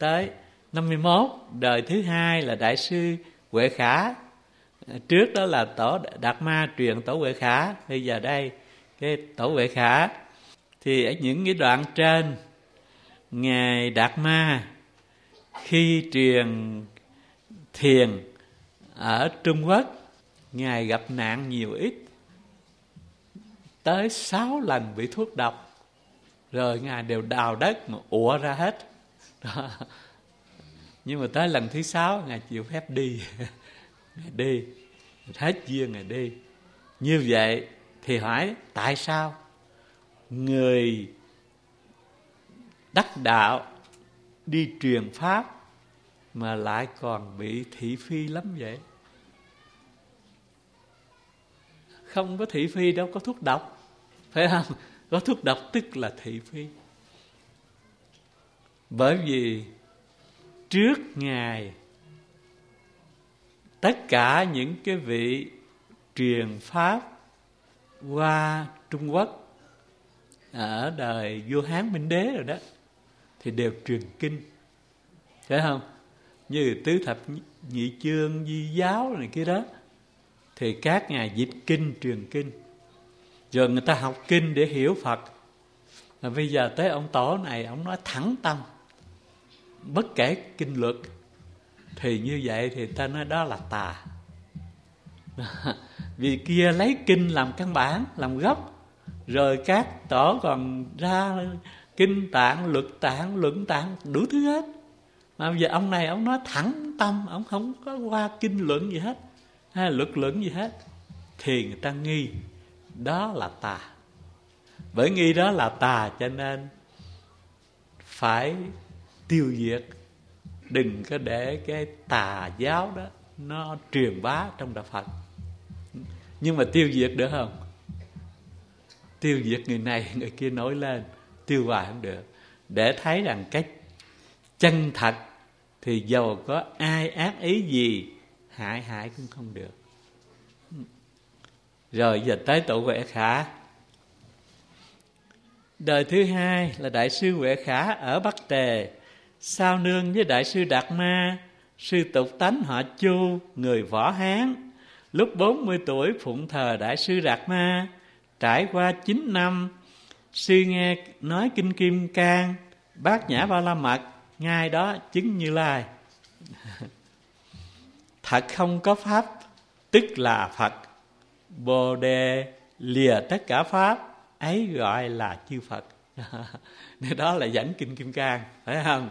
tới 51. Đời thứ hai là Đại sư Huệ Khả. Trước đó là Tổ Đạt Ma truyền Tổ Huệ Khả. Bây giờ đây cái Tổ Huệ Khả. Thì ở những cái đoạn trên, Ngài Đạt Ma khi truyền thiền ở Trung Quốc, Ngài gặp nạn nhiều ít, tới 6 lần bị thuốc độc, rồi Ngài đều đào đất mà ùa ra hết đó. Nhưng mà tới lần thứ 6 Ngài chịu phép đi. Ngài đi, hết duyên Ngài đi. Như vậy thì hỏi tại sao người đắc đạo đi truyền pháp mà lại còn bị thị phi lắm vậy? Không có thị phi đâu có thuốc độc, phải không? Có thuốc độc tức là thị phi. Bởi vì trước Ngài, tất cả những cái vị truyền pháp qua Trung Quốc ở đời vua Hán Minh Đế rồi đó, thì đều truyền kinh, phải không? Như tứ thập nhị chương, di giáo này kia đó, thì các ngài dịch kinh, truyền kinh, rồi người ta học kinh để hiểu Phật. Mà bây giờ tới ông Tổ này, ông nói thẳng tâm, bất kể kinh luật, thì như vậy thì ta nói đó là tà. Vì kia lấy kinh làm căn bản, làm gốc, rồi các tổ còn ra kinh tạng, luật tạng, luận tạng, đủ thứ hết. Mà bây giờ ông này ông nói thẳng tâm, ông không có qua kinh luận gì hết, hay là luật luận gì hết, thì người ta nghi đó là tà. Bởi nghi đó là tà cho nên phải tiêu diệt. Đừng có để cái tà giáo đó nó truyền bá trong đạo Phật. Nhưng mà tiêu diệt được không? Tiêu diệt người này người kia nổi lên, tiêu hoài không được. Để thấy rằng cái chân thật thì dầu có ai ác ý gì, hại cũng không được. Rồi giờ tới Tổ Huệ Khả. Đời thứ hai là Đại sư Huệ Khả ở Bắc Tề, sao nương với Đại sư Đạt Ma. Sư tục tánh họ Chu, người Võ Hán. Lúc 40 tuổi phụng thờ Đại sư Đạt Ma. Trải qua 9 năm, sư nghe nói kinh Kim Cang, Bát Nhã Ba La Mật, ngay đó chứng Như Lai. Thật không có pháp, tức là Phật. Bồ Đề lìa tất cả pháp, ấy gọi là chư Phật. Đó là dẫn kinh Kim Cang, phải không?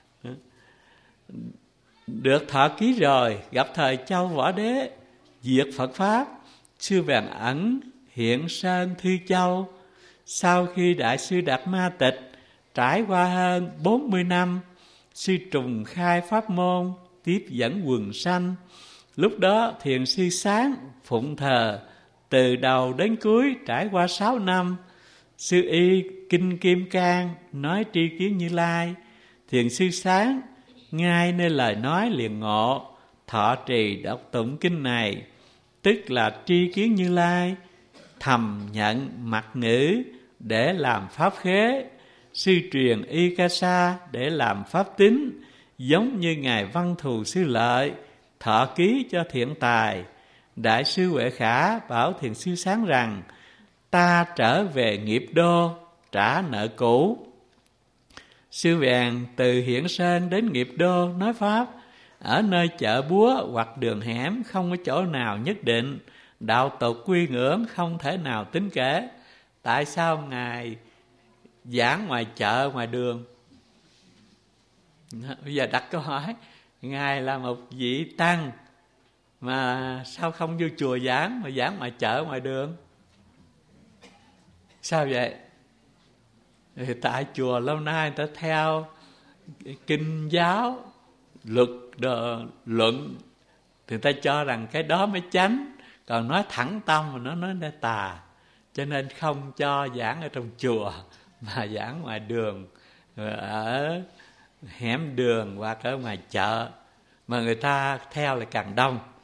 Được thọ ký rồi, gặp thời Châu Võ Đế, diệt Phật Pháp, sư bèn ẩn hiện sơn Thư Châu. Sau khi Đại sư Đạt Ma tịch, trải qua hơn 40 năm, sư trùng khai pháp môn, tiếp dẫn quần sanh. Lúc đó thiền sư Sáng phụng thờ, từ đầu đến cuối trải qua 6 năm. Sư y kinh Kim Cang nói tri kiến Như Lai. Thiền sư Sáng ngay nơi lời nói liền ngộ, thọ trì đọc tụng kinh này, tức là tri kiến Như Lai, thầm nhận mặt ngữ để làm pháp khế. Sư truyền y ca sa để làm pháp tín, giống như ngài Văn Thù Sư Lợi thọ ký cho thiện tài. Đại sư Huệ Khả bảo thiền sư Sáng rằng, ta trở về nghiệp đô trả nợ cũ. Sư bèn từ Hiển Sơn đến Nghiệp Đô nói pháp. Ở nơi chợ búa hoặc đường hẻm không có chỗ nào nhất định, đạo tục quy ngưỡng không thể nào tính kể. Tại sao ngài giảng ngoài chợ, ngoài đường? Bây giờ đặt câu hỏi, ngài là một vị tăng mà sao không vô chùa giảng mà giảng ngoài chợ, ngoài đường? Sao vậy? Thì tại chùa lâu nay người ta theo kinh giáo, luật luận, thì người ta cho rằng cái đó mới chánh. Còn nói thẳng tâm mà nó nói là tà, cho nên không cho giảng ở trong chùa mà giảng ngoài đường, ở hẻm đường hoặc ở ngoài chợ, mà người ta theo là càng đông.